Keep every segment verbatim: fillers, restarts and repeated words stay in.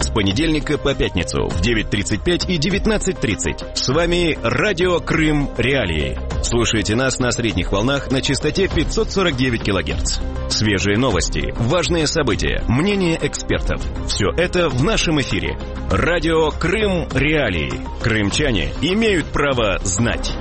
С понедельника по пятницу в девять тридцать пять и девятнадцать тридцать. С вами Радио Крым Реалии. Слушайте нас на средних волнах на частоте пятьсот сорок девять килогерц. Свежие новости, важные события, мнения экспертов. Все это в нашем эфире. Радио Крым Реалии. Крымчане имеют право знать.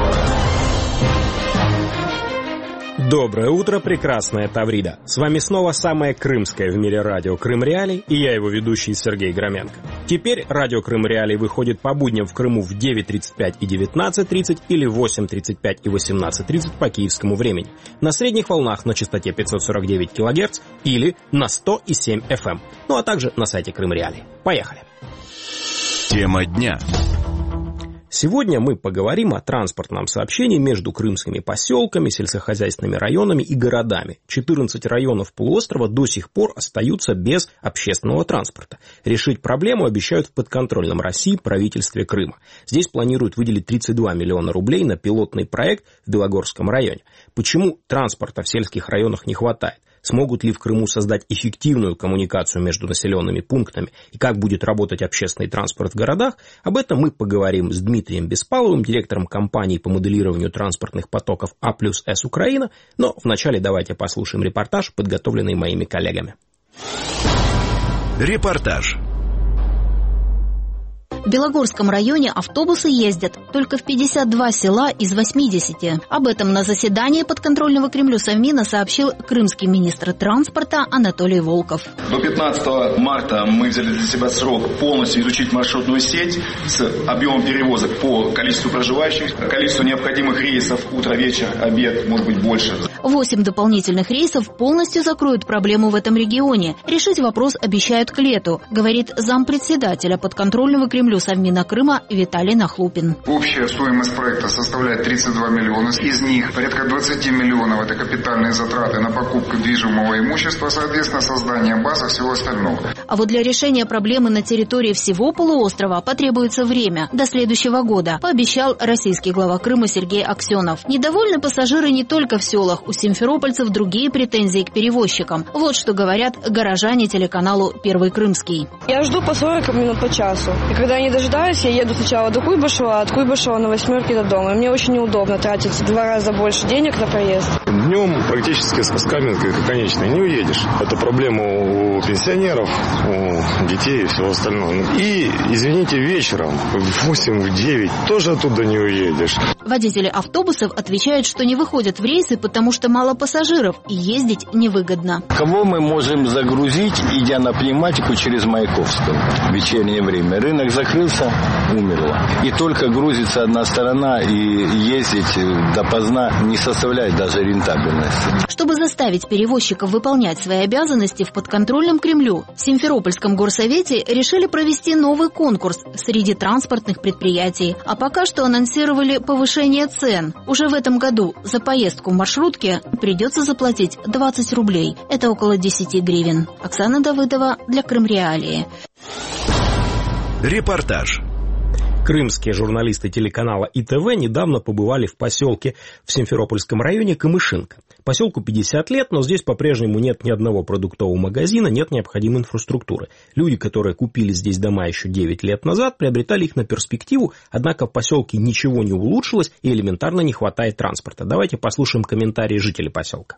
Доброе утро, прекрасная Таврида. С вами снова самое крымское в мире радио Крым Реалии, и я его ведущий Сергей Громенко. Теперь радио Крым Реалии выходит по будням в Крыму в девять тридцать пять и девятнадцать тридцать или восемь тридцать пять и восемнадцать тридцать по киевскому времени. На средних волнах на частоте пятьсот сорок девять килогерц или на сто семь эф эм. Ну а также на сайте Крым Реалии. Поехали. Тема дня. Сегодня мы поговорим о транспортном сообщении между крымскими поселками, сельскохозяйственными районами и городами. четырнадцать районов полуострова до сих пор остаются без общественного транспорта. Решить проблему обещают в подконтрольном России правительстве Крыма. Здесь планируют выделить тридцать два миллиона рублей на пилотный проект в Белогорском районе. Почему транспорта в сельских районах не хватает? Смогут ли в Крыму создать эффективную коммуникацию между населенными пунктами и как будет работать общественный транспорт в городах? Об этом мы поговорим с Дмитрием Беспаловым, директором компании по моделированию транспортных потоков А плюс С Украина. Но вначале давайте послушаем репортаж, подготовленный моими коллегами. Репортаж. В Белогорском районе автобусы ездят только в пятьдесят два села из восьмидесяти. Об этом на заседании подконтрольного Кремлю Совмина сообщил крымский министр транспорта Анатолий Волков. До пятнадцатого марта мы взяли для себя срок полностью изучить маршрутную сеть с объемом перевозок по количеству проживающих, количеству необходимых рейсов утро-вечер, обед, может быть больше. Восемь дополнительных рейсов полностью закроют проблему в этом регионе. Решить вопрос обещают к лету, говорит зампредседателя подконтрольного Кремлю Совмина Крыма Виталий Нахлупин. Общая стоимость проекта составляет тридцать два миллиона. Из них порядка двадцать миллионов – это капитальные затраты на покупку движимого имущества, соответственно, создание базы и всего остального. А вот для решения проблемы на территории всего полуострова потребуется время до следующего года, пообещал российский глава Крыма Сергей Аксенов. Недовольны пассажиры не только в селах. У симферопольцев другие претензии к перевозчикам. Вот что говорят горожане телеканалу «Первый Крымский». Я жду по сорок минут по часу. И когда я не дожидаюсь, я еду сначала до Куйбышева, а от Куйбышева на восьмерке до дома. И мне очень неудобно тратить в два раза больше денег на проезд. Днем практически с Каменкой конечной не уедешь. Это проблема у пенсионеров, у детей и всего остального. И, извините, вечером в восемь, в девять тоже оттуда не уедешь. Водители автобусов отвечают, что не выходят в рейсы, потому что мало пассажиров и ездить невыгодно. Кого мы можем загрузить, идя на пневматику через Маяковскую в вечернее время? Рынок закрылся, умерло. И только грузится одна сторона, и ездить допоздна не составляет даже рентабельности. Чтобы заставить перевозчиков выполнять свои обязанности в подконтрольном Кремлю, в Симферопольском горсовете решили провести новый конкурс среди транспортных предприятий. А пока что анонсировали повышение цен. Уже в этом году за поездку в маршрутке придется заплатить двадцать рублей. Это около десять гривен. Оксана Давыдова для Крым Реалии. Репортаж. Крымские журналисты телеканала И Тэ Вэ недавно побывали в поселке в Симферопольском районе Камышинка. Поселку пятьдесят лет, но здесь по-прежнему нет ни одного продуктового магазина, нет необходимой инфраструктуры. Люди, которые купили здесь дома еще девять лет назад, приобретали их на перспективу, однако в поселке ничего не улучшилось и элементарно не хватает транспорта. Давайте послушаем комментарии жителей поселка.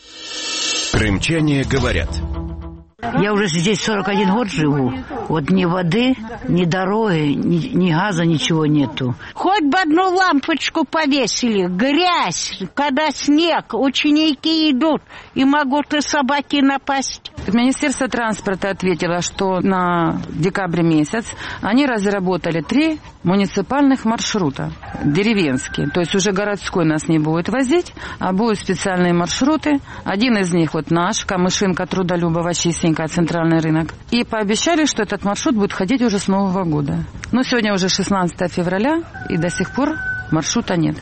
Крымчане говорят. Я уже здесь сорок один год живу. Вот ни воды, ни дороги, ни, ни газа, ничего нету. Хоть бы одну лампочку повесили. Грязь, когда снег, ученики идут, и могут и собаки напасть. Министерство транспорта ответило, что на декабрь месяц они разработали три муниципальных маршрута, деревенские. То есть уже городской нас не будет возить, а будут специальные маршруты. Один из них вот наш, Камышинка, Трудолюбова, чистенькая, центральный рынок. И пообещали, что этот маршрут будет ходить уже с Нового года. Но сегодня уже шестнадцатое февраля, и до сих пор маршрута нет.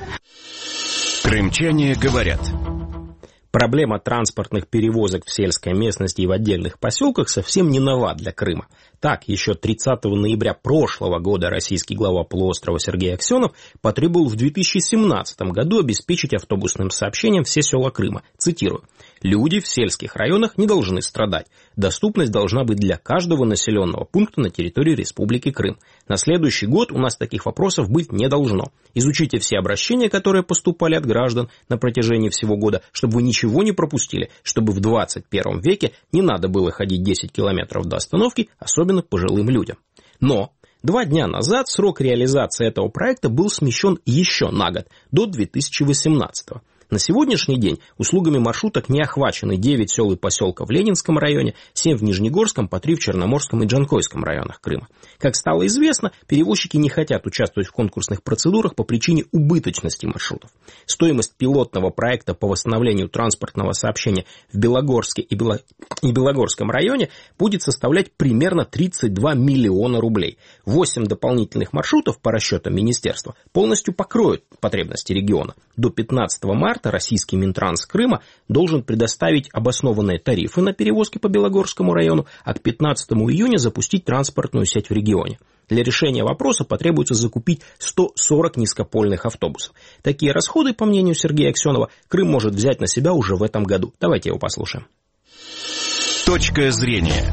Крымчане говорят. Проблема транспортных перевозок в сельской местности и в отдельных поселках совсем не нова для Крыма. Так, еще тридцатого ноября прошлого года российский глава полуострова Сергей Аксенов потребовал в две тысячи семнадцатом году обеспечить автобусным сообщением все села Крыма. Цитирую. «Люди в сельских районах не должны страдать. Доступность должна быть для каждого населенного пункта на территории Республики Крым. На следующий год у нас таких вопросов быть не должно. Изучите все обращения, которые поступали от граждан на протяжении всего года, чтобы вы ничего не пропустили, чтобы в двадцать первом веке не надо было ходить десять километров до остановки, особенно пожилым людям». Но два дня назад срок реализации этого проекта был смещен еще на год, до две тысячи восемнадцатого. На сегодняшний день услугами маршруток не охвачены девять сел и поселков в Ленинском районе, семь в Нижнегорском, по три в Черноморском и Джанкойском районах Крыма. Как стало известно, перевозчики не хотят участвовать в конкурсных процедурах по причине убыточности маршрутов. Стоимость пилотного проекта по восстановлению транспортного сообщения в Белогорске и, Бело... и Белогорском районе будет составлять примерно тридцать два миллиона рублей. восемь дополнительных маршрутов, по расчетам министерства, полностью покроют потребности региона. До пятнадцатого марта российский Минтранс Крыма должен предоставить обоснованные тарифы на перевозки по Белогорскому району, а к пятнадцатому июня запустить транспортную сеть в регионе. Для решения вопроса потребуется закупить сто сорок низкопольных автобусов. Такие расходы, по мнению Сергея Аксенова, Крым может взять на себя уже в этом году. Давайте его послушаем. Точка зрения.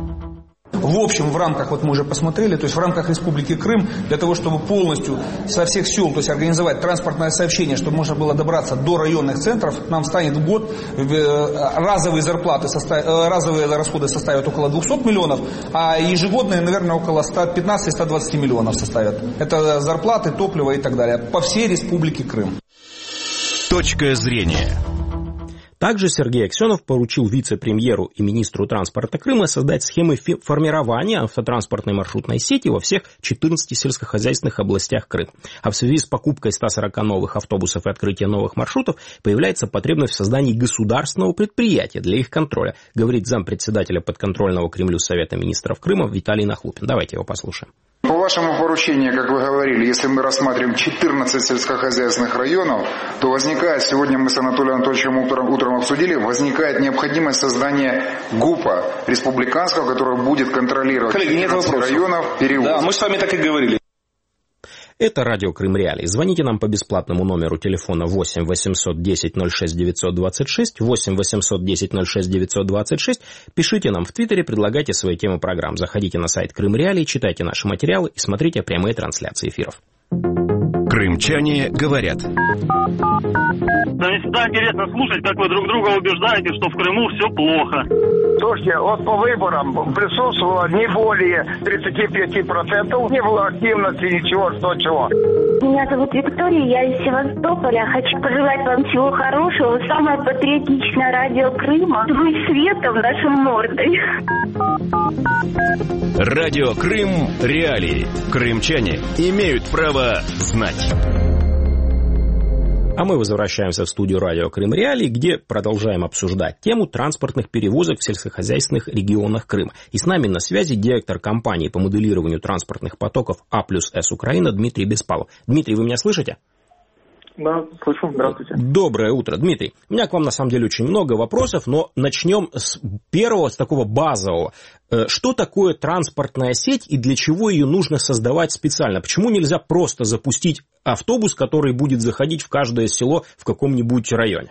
В общем, в рамках, вот мы уже посмотрели, то есть в рамках Республики Крым, для того, чтобы полностью со всех сел, то есть организовать транспортное сообщение, чтобы можно было добраться до районных центров, нам станет в год разовые зарплаты, разовые расходы составят около двухсот миллионов, а ежегодные, наверное, около ста пятнадцати — ста двадцати миллионов составят. Это зарплаты, топливо и так далее по всей Республике Крым. Точка зрения. Также Сергей Аксенов поручил вице-премьеру и министру транспорта Крыма создать схемы формирования автотранспортной маршрутной сети во всех четырнадцати сельскохозяйственных областях Крыма. А в связи с покупкой ста сорока новых автобусов и открытием новых маршрутов появляется потребность в создании государственного предприятия для их контроля, говорит зампредседателя подконтрольного Кремлю Совета министров Крыма Виталий Нахлупин. Давайте его послушаем. По вашему поручению, как вы говорили, если мы рассматриваем четырнадцать сельскохозяйственных районов, то возникает, сегодня мы с Анатолием Анатольевичем утром, утром обсудили, возникает необходимость создания ГУПа республиканского, который будет контролировать четырнадцать районов перевозок. Да, мы с вами так и говорили. Это радио Крым Реалии. Звоните нам по бесплатному номеру телефона восемь восемьсот десять ноль шесть девятьсот двадцать шесть, восемь восемьсот десять ноль шесть девятьсот двадцать шесть. Пишите нам в Твиттере, предлагайте свои темы программ. Заходите на сайт Крым Реалии, читайте наши материалы и смотрите прямые трансляции эфиров. Крымчане говорят. Да мне всегда интересно слушать, как вы друг друга убеждаете, что в Крыму все плохо. Слушайте, вот по выборам присутствовало не более тридцати пяти процентов, не было активности, ничего, что чего. Меня зовут Виктория, я из Севастополя. Хочу пожелать вам всего хорошего. Самое патриотичное радио Крыма. Вы светом нашей мордой. Радио Крым Реалии. Крымчане имеют право знать. А мы возвращаемся в студию радио Крым Реалии, где продолжаем обсуждать тему транспортных перевозок в сельскохозяйственных регионах Крыма. И с нами на связи директор компании по моделированию транспортных потоков А плюс С Украина Дмитрий Беспалов. Дмитрий, вы меня слышите? Да, слышу. Здравствуйте. Доброе утро, Дмитрий. У меня к вам на самом деле очень много вопросов, но начнем с первого, с такого базового. Что такое транспортная сеть и для чего ее нужно создавать специально? Почему нельзя просто запустить автобус, который будет заходить в каждое село в каком-нибудь районе?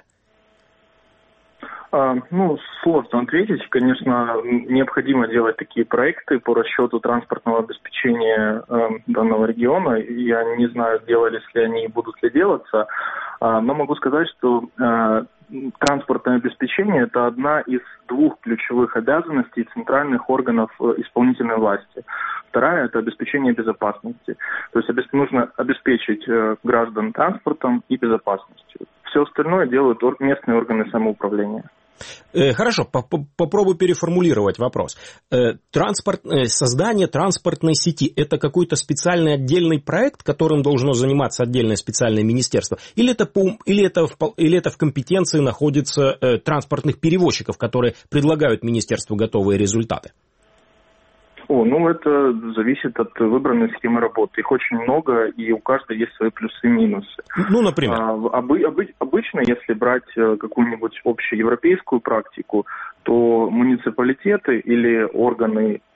Ну, сложно ответить. Конечно, необходимо делать такие проекты по расчету транспортного обеспечения э, данного региона. Я не знаю, делались ли они и будут ли делаться, э, но могу сказать, что э, транспортное обеспечение – это одна из двух ключевых обязанностей центральных органов исполнительной власти. Вторая – это обеспечение безопасности. То есть нужно обеспечить э, граждан транспортом и безопасностью. Все остальное делают местные органы самоуправления. Хорошо, попробую переформулировать вопрос. Транспорт, создание транспортной сети – это какой-то специальный отдельный проект, которым должно заниматься отдельное специальное министерство? Или это, или это, или это в компетенции находится транспортных перевозчиков, которые предлагают министерству готовые результаты? О, ну это зависит от выбранной схемы работы. Их очень много, и у каждой есть свои плюсы и минусы. Ну, например? А, обы, обы, обычно, если брать какую-нибудь общеевропейскую практику, то муниципалитеты или органы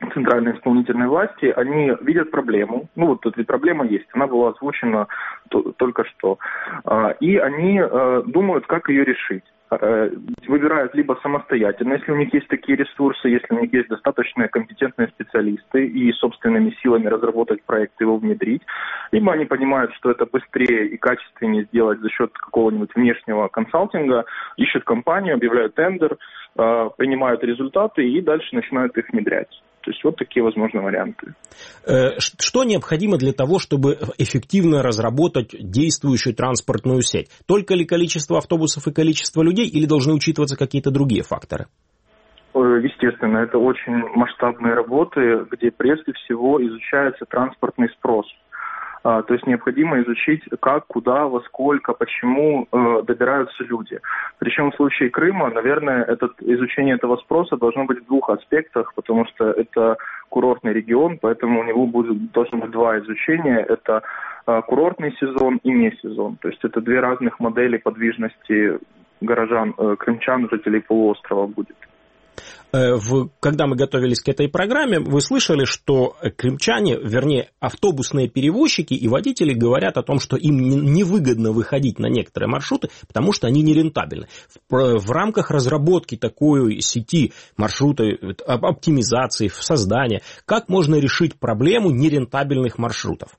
центральной исполнительной власти, они видят проблему, ну вот эта проблема есть, она была озвучена только что, и они думают, как ее решить. Выбирают либо самостоятельно, если у них есть такие ресурсы, если у них есть достаточно компетентные специалисты и собственными силами разработать проект и его внедрить, либо они понимают, что это быстрее и качественнее сделать за счет какого-нибудь внешнего консалтинга, ищут компанию, объявляют тендер, принимают результаты и дальше начинают их внедрять. То есть вот такие возможные варианты. Что необходимо для того, чтобы эффективно разработать действующую транспортную сеть? Только ли количество автобусов и количество людей, или должны учитываться какие-то другие факторы? Естественно, это очень масштабные работы, где прежде всего изучается транспортный спрос. То есть необходимо изучить, как, куда, во сколько, почему э, добираются люди. Причем в случае Крыма, наверное, этот, изучение этого спроса должно быть в двух аспектах, потому что это курортный регион, поэтому у него будет, должно быть два изучения. Это э, курортный сезон и не сезон. То есть это две разных модели подвижности горожан, э, крымчан, жителей полуострова будет. Когда мы готовились к этой программе, вы слышали, что крымчане, вернее, автобусные перевозчики и водители говорят о том, что им невыгодно выходить на некоторые маршруты, потому что они нерентабельны. В, в рамках разработки такой сети, маршрута, оптимизации, создания, как можно решить проблему нерентабельных маршрутов?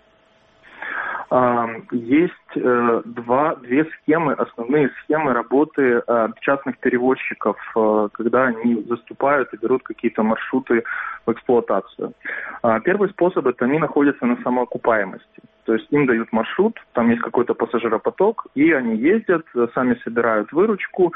Есть два, две схемы, основные схемы работы частных перевозчиков, когда они заступают и берут какие-то маршруты в эксплуатацию. Первый способ – это они находятся на самоокупаемости. То есть им дают маршрут, там есть какой-то пассажиропоток, и они ездят, сами собирают выручку,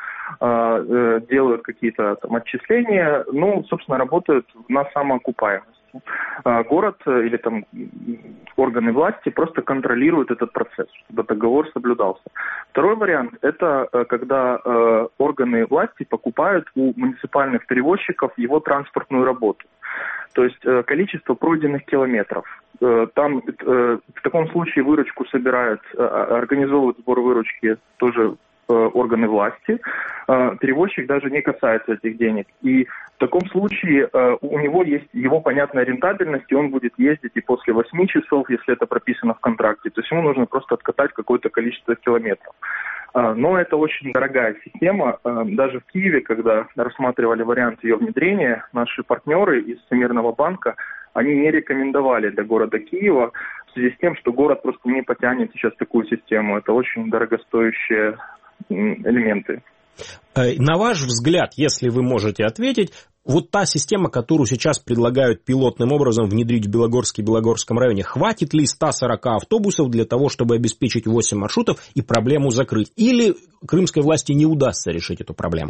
делают какие-то там отчисления, ну, собственно, работают на самоокупаемость. Город или там органы власти просто контролируют этот процесс, чтобы договор соблюдался. Второй вариант – это когда э, органы власти покупают у муниципальных перевозчиков его транспортную работу. То есть э, количество пройденных километров. Э, там э, в таком случае выручку собирают, э, организовывают сбор выручки тоже органы власти, перевозчик даже не касается этих денег. И в таком случае у него есть его понятная рентабельность, и он будет ездить и после восьми часов, если это прописано в контракте. То есть ему нужно просто откатать какое-то количество километров. Но это очень дорогая система. Даже в Киеве, когда рассматривали вариант ее внедрения, наши партнеры из Всемирного банка, они не рекомендовали для города Киева в связи с тем, что город просто не потянет сейчас такую систему. Это очень дорогостоящие элементы. На ваш взгляд, если вы можете ответить, вот та система, которую сейчас предлагают пилотным образом внедрить в Белогорске и Белогорском районе, хватит ли ста сорока автобусов для того, чтобы обеспечить восемь маршрутов и проблему закрыть? Или крымской власти не удастся решить эту проблему?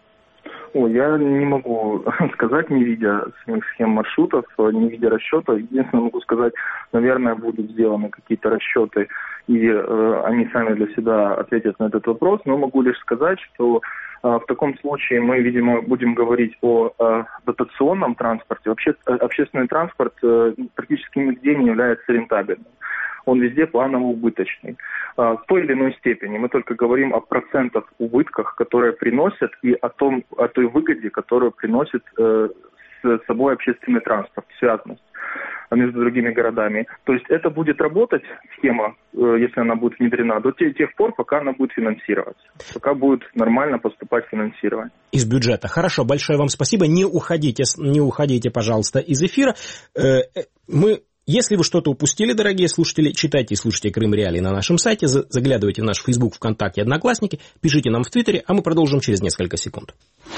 О, я не могу сказать, не видя самих схем маршрутов, не видя расчета. Единственное, могу сказать, наверное, будут сделаны какие-то расчеты, и э, они сами для себя ответят на этот вопрос. Но могу лишь сказать, что э, в таком случае мы, видимо, будем говорить о э, дотационном транспорте. Вообще, общественный транспорт э, практически нигде не является рентабельным. Он везде планово-убыточный. В той или иной степени. Мы только говорим о процентах убытках, которые приносят, и о том, о той выгоде, которую приносит э, с собой общественный транспорт, связанность между другими городами. То есть это будет работать, схема, э, если она будет внедрена, до тех, тех пор, пока она будет финансироваться. Пока будет нормально поступать финансирование. Из бюджета. Хорошо, большое вам спасибо. Не уходите, не уходите, пожалуйста, из эфира. Э, мы... Если вы что-то упустили, дорогие слушатели, читайте и слушайте Крым Реалии на нашем сайте, заглядывайте в наш Facebook, ВКонтакте, Одноклассники, пишите нам в Твиттере, а мы продолжим через несколько секунд.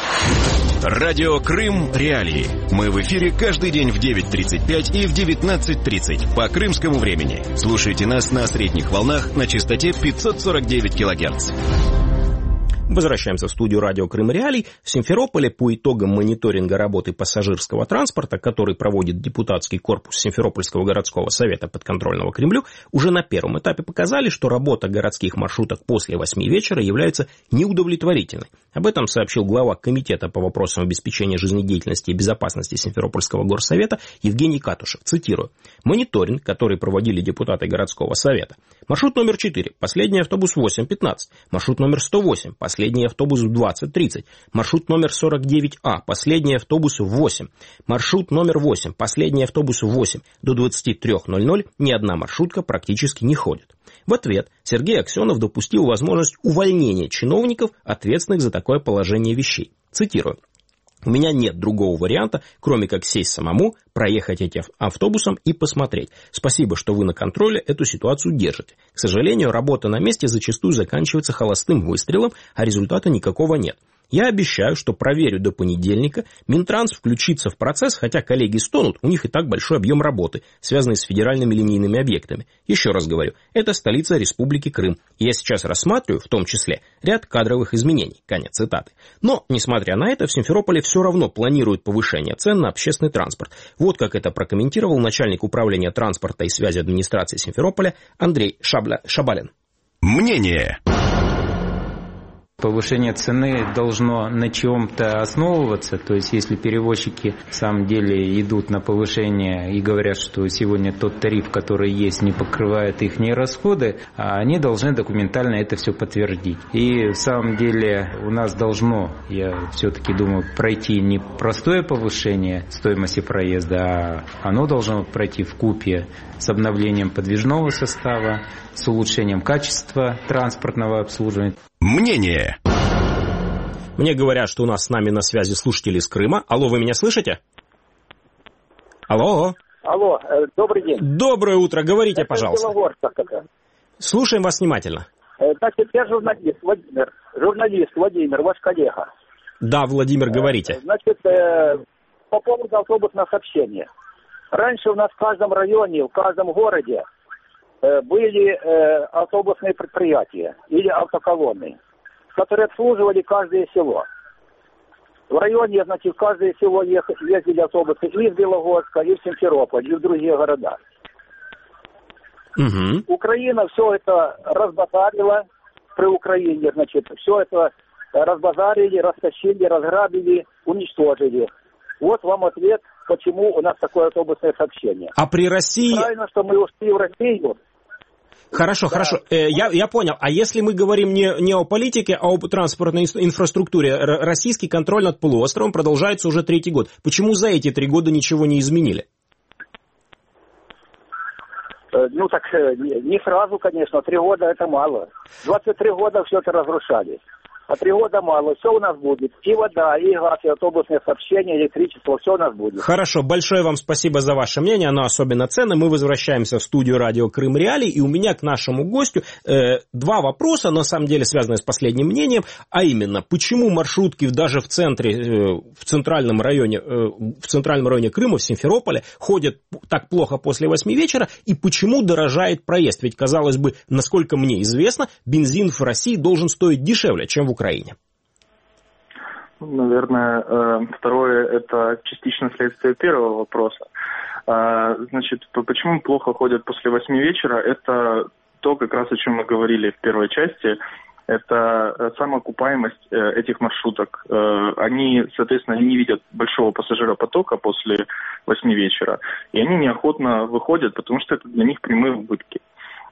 Радио Крым Реалии. Мы в эфире каждый день в девять тридцать пять и в девятнадцать тридцать по крымскому времени. Слушайте нас на средних волнах на частоте пятьсот сорок девять килогерц. Возвращаемся в студию радио Крым Реалий. В Симферополе по итогам мониторинга работы пассажирского транспорта, который проводит депутатский корпус Симферопольского городского совета подконтрольного Кремлю, уже на первом этапе показали, что работа городских маршруток после восьми вечера является неудовлетворительной. Об этом сообщил глава комитета по вопросам обеспечения жизнедеятельности и безопасности Симферопольского горсовета Евгений Катушев. Цитирую. Мониторинг, который проводили депутаты городского совета. Маршрут номер четыре, последний автобус восемь пятнадцать. Маршрут номер сто восемь, последний последний автобус в двадцать тридцать. Маршрут номер сорок девять А, последний автобус в восемь. Маршрут номер восемь, последний автобус в восемь. До двадцати трёх ноль-ноль ни одна маршрутка практически не ходит. В ответ Сергей Аксенов допустил возможность увольнения чиновников, ответственных за такое положение вещей. Цитирую. «У меня нет другого варианта, кроме как сесть самому, проехать этим автобусом и посмотреть. Спасибо, что вы на контроле эту ситуацию держите. К сожалению, работа на месте зачастую заканчивается холостым выстрелом, а результата никакого нет. Я обещаю, что проверю до понедельника. Минтранс включится в процесс, хотя коллеги стонут, у них и так большой объем работы, связанный с федеральными линейными объектами. Еще раз говорю, это столица Республики Крым. И я сейчас рассматриваю, в том числе, ряд кадровых изменений». Конец цитаты. Но, несмотря на это, в Симферополе все равно планируют повышение цен на общественный транспорт. Вот как это прокомментировал начальник управления транспорта и связи администрации Симферополя Андрей Шабля... Шабалин. Мнение. Повышение цены должно на чем-то основываться, то есть если перевозчики в самом деле идут на повышение и говорят, что сегодня тот тариф, который есть, не покрывает их расходы, они должны документально это все подтвердить. И в самом деле у нас должно, я все-таки думаю, пройти не простое повышение стоимости проезда, а оно должно пройти вкупе с обновлением подвижного состава, с улучшением качества транспортного обслуживания. Мнение. Мне говорят, что у нас с нами на связи слушатели из Крыма. Алло, вы меня слышите? Алло. Алло, э, добрый день. Доброе утро, говорите, это пожалуйста. Это. Слушаем вас внимательно. Э, значит, я журналист Владимир, журналист Владимир, ваш коллега. Да, Владимир, говорите. Э, значит, э, по поводу автобусного сообщения. Раньше у нас в каждом районе, в каждом городе были э, автобусные предприятия или автоколонны, которые обслуживали каждое село. В районе, значит, в каждое село ездили автобусы и из Белогорска, и в Симферополь, и в другие города. Угу. Украина все это разбазарила, при Украине, значит, все это разбазарили, растащили, разграбили, уничтожили. Вот вам ответ, почему у нас такое автобусное сообщение. А при России... Правильно, что мы ушли в Россию. Хорошо, да. хорошо. Э, я, я понял. А если мы говорим не, не о политике, а об транспортной инфраструктуре, р- российский контроль над полуостровом продолжается уже третий год. Почему за эти три года ничего не изменили? Э, ну так э, не, не сразу, конечно. Три года это мало. двадцать три года все это разрушали. А три года мало, все у нас будет. И вода, и газ, и автобусное сообщение, электричество, все у нас будет. Хорошо, большое вам спасибо за ваше мнение, оно особенно ценно. Мы возвращаемся в студию радио Крым Реалии, и у меня к нашему гостю э, два вопроса, на самом деле связанные с последним мнением, а именно, почему маршрутки даже в центре, э, в центральном районе, э, в центральном районе Крыма, в Симферополе, ходят так плохо после восьми вечера, и почему дорожает проезд? Ведь, казалось бы, насколько мне известно, бензин в России должен стоить дешевле, чем в Украине. Наверное, второе – это частично следствие первого вопроса. Значит, почему плохо ходят после восьми вечера? Это то, как раз о чем мы говорили в первой части. Это самоокупаемость этих маршруток. Они, соответственно, не видят большого пассажиропотока после восьми вечера. И они неохотно выходят, потому что это для них прямые убытки.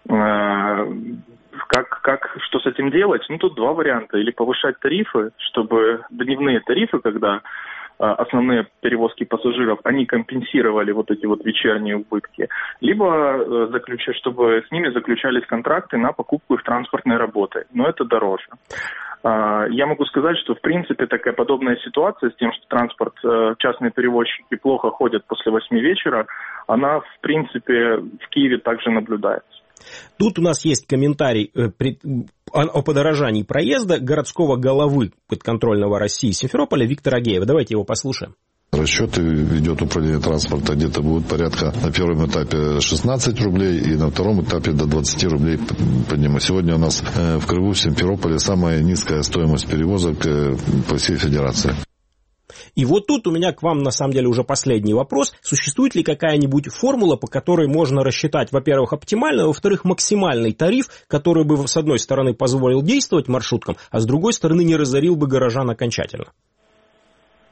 Как, как, что с этим делать? Ну, тут два варианта. Или повышать тарифы, чтобы дневные тарифы, когда а, основные перевозки пассажиров, они компенсировали вот эти вот вечерние убытки. Либо а, заключать, чтобы с ними заключались контракты на покупку их транспортной работы. Но это дороже. А, я могу сказать, что в принципе такая подобная ситуация с тем, что транспорт, а, частные перевозчики плохо ходят после восьми вечера, она в принципе в Киеве также наблюдается. Тут у нас есть комментарий э, при, о, о подорожании проезда городского головы подконтрольного России Симферополя Виктора Агеева. Давайте его послушаем. Расчеты ведет управление транспорта, где-то будет порядка на первом этапе шестнадцать рублей и на втором этапе до двадцать рублей поднимать. Сегодня у нас э, в Крыму, в Симферополе самая низкая стоимость перевозок э, по всей федерации. И вот тут у меня к вам, на самом деле, уже последний вопрос. Существует ли какая-нибудь формула, по которой можно рассчитать, во-первых, оптимальный, а во-вторых, максимальный тариф, который бы, с одной стороны, позволил действовать маршруткам, а с другой стороны, не разорил бы горожан окончательно?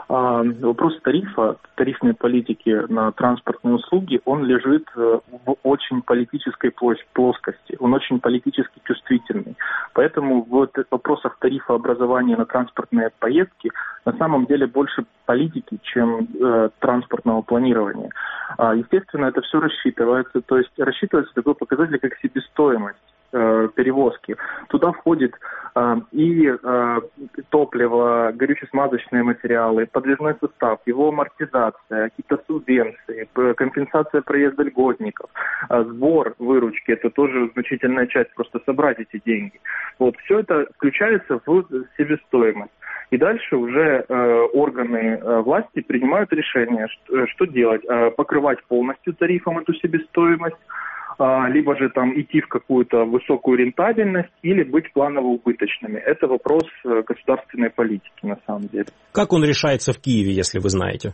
Вопрос тарифа, тарифной политики на транспортные услуги, он лежит в очень политической плоскости, он очень политически чувствительный. Поэтому в вопросах тарифообразования на транспортные поездки на самом деле больше политики, чем э, транспортного планирования. А, естественно, это все рассчитывается, то есть рассчитывается такой показатель, как себестоимость перевозки. Туда входит э, и э, топливо, горюче-смазочные материалы, подвижной состав, его амортизация, какие-то субвенции, компенсация проезда льготников, э, сбор выручки, это тоже значительная часть, просто собрать эти деньги. Вот, все это включается в себестоимость. И дальше уже э, органы э, власти принимают решение, что, что делать, э, покрывать полностью тарифом эту себестоимость, либо же там идти в какую-то высокую рентабельность или быть планово-убыточными. Это вопрос государственной политики на самом деле. Как он решается в Киеве, если вы знаете?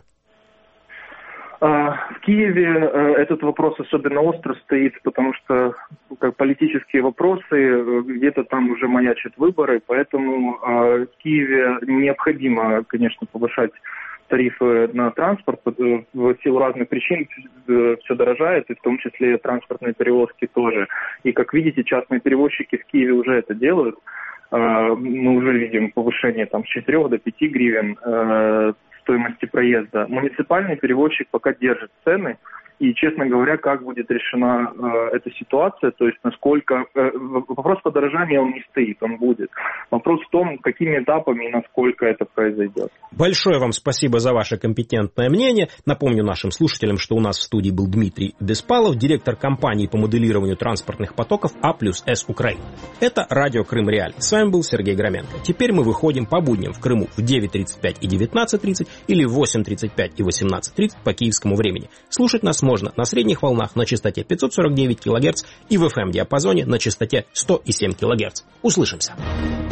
В Киеве этот вопрос особенно остро стоит, потому что как политические вопросы, где-то там уже маячат выборы, поэтому в Киеве необходимо, конечно, повышать тарифы на транспорт, в силу разных причин все дорожает, и в том числе транспортные перевозки тоже. И, как видите, частные перевозчики в Киеве уже это делают. Мы уже видим повышение там, с четырёх до пяти гривен стоимости проезда. Муниципальный перевозчик пока держит цены, и, честно говоря, как будет решена э, эта ситуация, то есть насколько... Э, вопрос подорожания, он не стоит, он будет. Вопрос в том, какими этапами и насколько это произойдет. Большое вам спасибо за ваше компетентное мнение. Напомню нашим слушателям, что у нас в студии был Дмитрий Беспалов, директор компании по моделированию транспортных потоков А плюс С Украина. Это радио Крым Реалии. С вами был Сергей Громенко. Теперь мы выходим по будням в Крыму в девять тридцать пять и девятнадцать тридцать или в восемь тридцать пять и восемнадцать тридцать по киевскому времени. Слушать нас можно на средних волнах на частоте пятьсот сорок девять килогерц и в эф эм-диапазоне на частоте сто семь килогерц. Услышимся!